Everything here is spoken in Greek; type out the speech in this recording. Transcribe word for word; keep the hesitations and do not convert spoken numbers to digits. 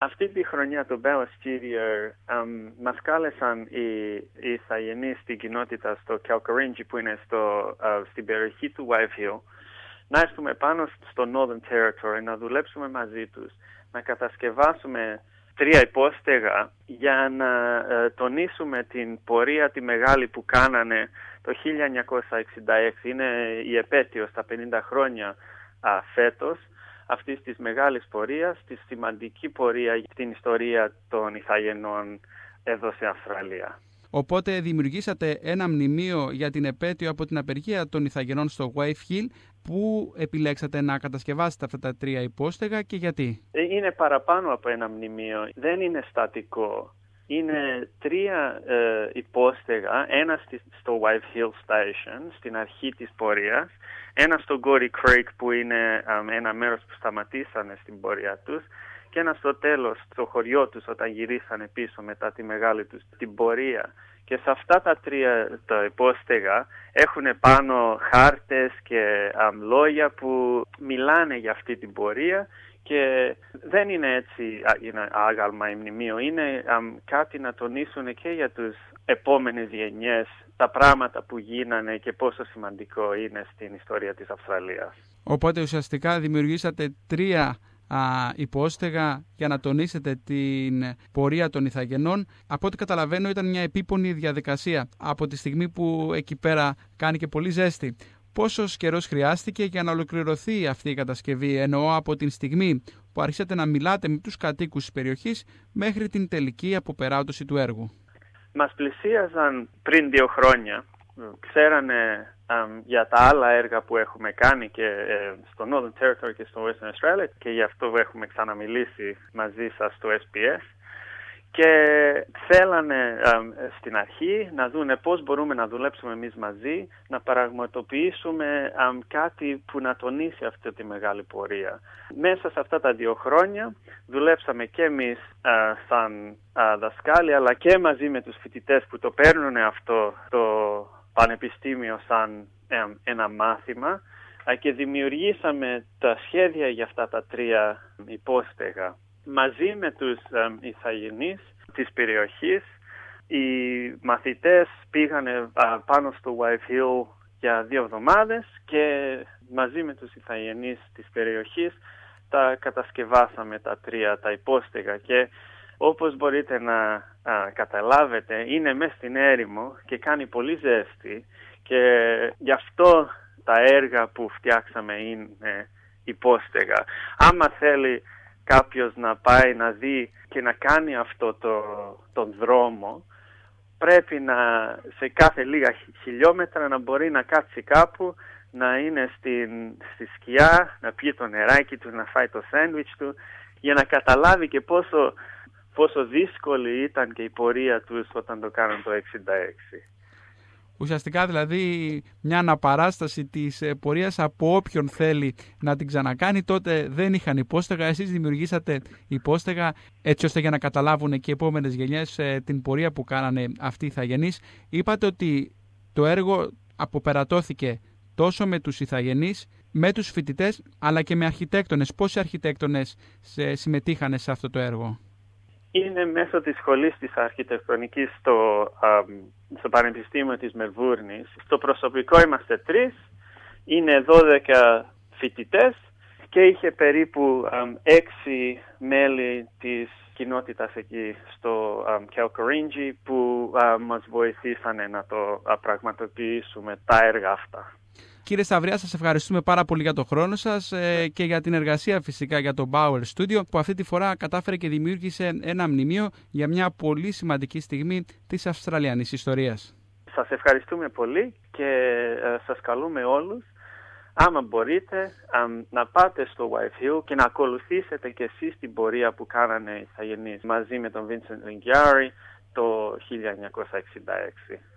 Αυτή τη χρονιά το Bella Studio um, μας κάλεσαν οι, οι ηθαγενείς στην κοινότητα στο Calcarrinji που είναι στο, uh, στην περιοχή του Wave Hill να έρθουμε πάνω στο Northern Territory, να δουλέψουμε μαζί τους, να κατασκευάσουμε τρία υπόστεγα για να uh, τονίσουμε την πορεία τη μεγάλη που κάνανε το χίλια εννιακόσια εξήντα έξι. Είναι η επέτειο στα πενήντα χρόνια uh, φέτος αυτής της μεγάλης πορείας, τη σημαντική πορεία στην ιστορία των ηθαγενών εδώ σε Αυστραλία. Οπότε δημιουργήσατε ένα μνημείο για την επέτειο από την απεργία των ηθαγενών στο Wave Hill. Πού επιλέξατε να κατασκευάσετε αυτά τα τρία υπόστεγα και γιατί? Είναι παραπάνω από ένα μνημείο. Δεν είναι στατικό. Είναι τρία ε, υπόστεγα, ένα στο Wave Hill Station, στην αρχή της πορείας, ένα στο Gordy Creek που είναι um, ένα μέρος που σταματήσανε στην πορεία τους και ένα στο τέλος, στο χωριό τους όταν γυρίσανε πίσω μετά τη μεγάλη τους την πορεία. Και σε αυτά τα τρία τα υπόστεγα έχουν πάνω χάρτες και um, λόγια που μιλάνε για αυτή την πορεία. Και δεν είναι έτσι είναι άγαλμα ή μνημείο, είναι um, κάτι να τονίσουν και για τους επόμενες γενιές τα πράγματα που γίνανε και πόσο σημαντικό είναι στην ιστορία της Αυστραλίας. Οπότε ουσιαστικά δημιουργήσατε τρία α, υπόστεγα για να τονίσετε την πορεία των ηθαγενών. Από ό,τι καταλαβαίνω ήταν μια επίπονη διαδικασία από τη στιγμή που εκεί πέρα κάνει και πολύ ζέστη. Πόσος καιρός χρειάστηκε για να ολοκληρωθεί αυτή η κατασκευή, εννοώ από την στιγμή που αρχίσατε να μιλάτε με τους κατοίκους της περιοχής μέχρι την τελική αποπεράτωση του έργου? Μας πλησίαζαν πριν δύο χρόνια. Ξέρανε um, για τα άλλα έργα που έχουμε κάνει και ε, στο Northern Territory και στο Western Australia και γι' αυτό έχουμε ξαναμιλήσει μαζί σας στο ες πι ες. Και θέλανε um, στην αρχή να δούνε πώς μπορούμε να δουλέψουμε εμείς μαζί, να πραγματοποιήσουμε um, κάτι που να τονίσει αυτή τη μεγάλη πορεία. Μέσα σε αυτά τα δύο χρόνια δουλέψαμε και εμείς uh, σαν uh, δασκάλοι, αλλά και μαζί με τους φοιτητές που το παίρνουν αυτό το πανεπιστήμιο σαν um, ένα μάθημα uh, και δημιουργήσαμε τα σχέδια για αυτά τα τρία υπόστεγα. Μαζί με τους um, ηθαγενείς της περιοχής, οι μαθητές πήγανε uh, πάνω στο Wave Hill για δύο εβδομάδες και μαζί με τους ηθαγενείς της περιοχής τα κατασκευάσαμε τα τρία τα υπόστεγα και όπως μπορείτε να uh, καταλάβετε είναι μέσα στην έρημο και κάνει πολύ ζέστη και γι' αυτό τα έργα που φτιάξαμε είναι υπόστεγα. Άμα θέλει κάποιος να πάει να δει και να κάνει αυτό το, τον δρόμο, πρέπει να σε κάθε λίγα χιλιόμετρα να μπορεί να κάτσει κάπου, να είναι στην, στη σκιά, να πιει το νεράκι του, να φάει το σάντουιτς του, για να καταλάβει και πόσο, πόσο δύσκολη ήταν και η πορεία τους όταν το κάνουν το εξήντα έξι. Ουσιαστικά δηλαδή μια αναπαράσταση της πορείας από όποιον θέλει να την ξανακάνει. Τότε δεν είχαν υπόστεγα, εσείς δημιουργήσατε υπόστεγα έτσι ώστε για να καταλάβουν και οι επόμενες γενιές την πορεία που κάνανε αυτοί οι ηθαγενείς. Είπατε ότι το έργο αποπερατώθηκε τόσο με τους ηθαγενείς, με τους φοιτητές αλλά και με αρχιτέκτονες. Πόσοι αρχιτέκτονες συμμετείχαν σε αυτό το έργο? Είναι μέσω της σχολής της αρχιτεκτονικής στο, α, στο Πανεπιστήμιο της Μελβούρνης. Στο προσωπικό είμαστε τρεις, είναι δώδεκα φοιτητές και είχε περίπου α, έξι μέλη της κοινότητας εκεί στο Calcarrinji που α, μας βοηθήσανε να το α, πραγματοποιήσουμε τα έργα αυτά. Κύριε Σταυριά, σας ευχαριστούμε πάρα πολύ για τον χρόνο σας ε, και για την εργασία φυσικά για το Bauer Studio που αυτή τη φορά κατάφερε και δημιούργησε ένα μνημείο για μια πολύ σημαντική στιγμή της Αυστραλιανής ιστορίας. Σας ευχαριστούμε πολύ και ε, σας καλούμε όλους, άμα μπορείτε, ε, να πάτε στο Wave Hill και να ακολουθήσετε και εσείς την πορεία που κάνανε οι ηθαγενείς μαζί με τον Vincent Lingiari το χίλια εννιακόσια εξήντα έξι.